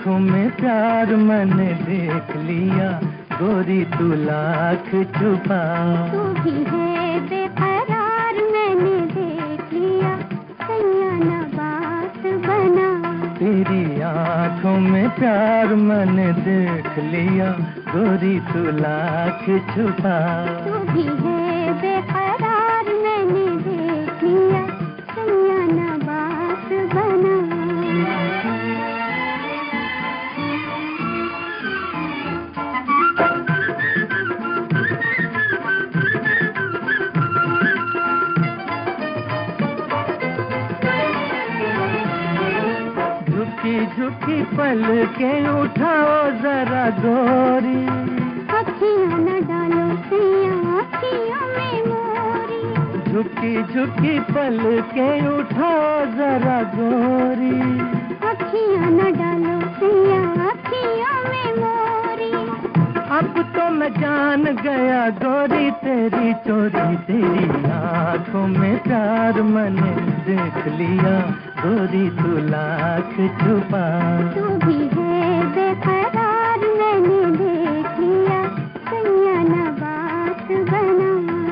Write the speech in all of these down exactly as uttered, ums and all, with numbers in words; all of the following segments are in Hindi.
आँखों में प्यार मैंने देख लिया, गोरी तू लाख छुपा। तू भी है बेकरार मैंने देख लिया, सैया ना बात बना। तेरी आँखों में प्यार मैंने देख लिया, गोरी तू लाख छुपा। तू भी है बेकरार मैंने देख लिया, सैया ना बात बना। झुकी झुकी पल के उठाओ जरा गोरी, अखियाँ न डालो सैया अखियों में मोरी। झुकी झुकी पल के उठाओ जरा गोरी, अखियाँ न डालो सैया अखियों में मोरी। अब तो मैं जान गया गोरी तेरी चोरी, तेरी आँखों में प्यार मैंने देख लिया, गोरी तू लाख छुपा। तू भी है बेकरार मैंने देख लिया, सैया ना बात बना।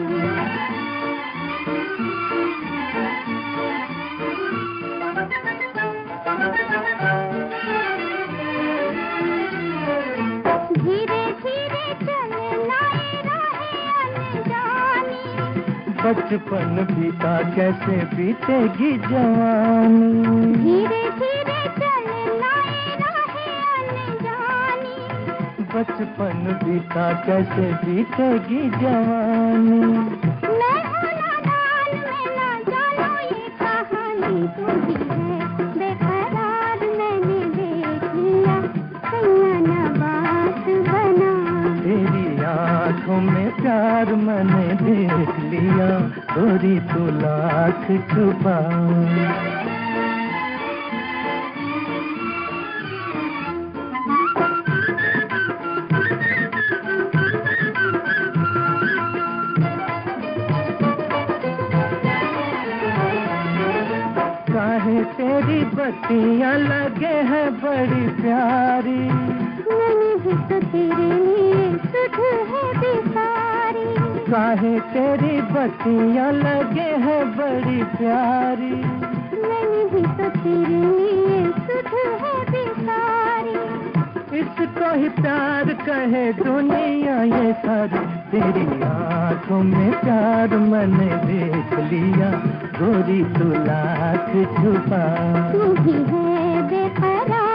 धीरे धीरे चलना ये राहें अनजानी, बचपन बीता कैसे बीतेगी जवानी। धीरे धीरे चलना ये राहें अनजानी। बचपन बीता कैसे बीतेगी जवानी। मैं हूँ नादान मैं ना जानूं ये कहानी, तू भी है बेकरार मैंने देख लिया, सैया ना बात बना। तेरी आँखों में प्यार मैंने देख लिया, गोरी तू लाख छुपा। काहे तेरी बत्तियाँ लगे हैं बड़ी प्यारी, मैंने भी तो तेरे लिए सुध है बेसारी। काहे तेरी बत्तियाँ लगे हैं बड़ी प्यारी, मैंने भी तो तेरे लिए सुध है बेसारी। इसको ही प्यार कहे दुनिया ये सारी। तेरी आँखों में प्यार मैंने देख लिया, गोरी तू लाख छुपा। तू भी है बेकरार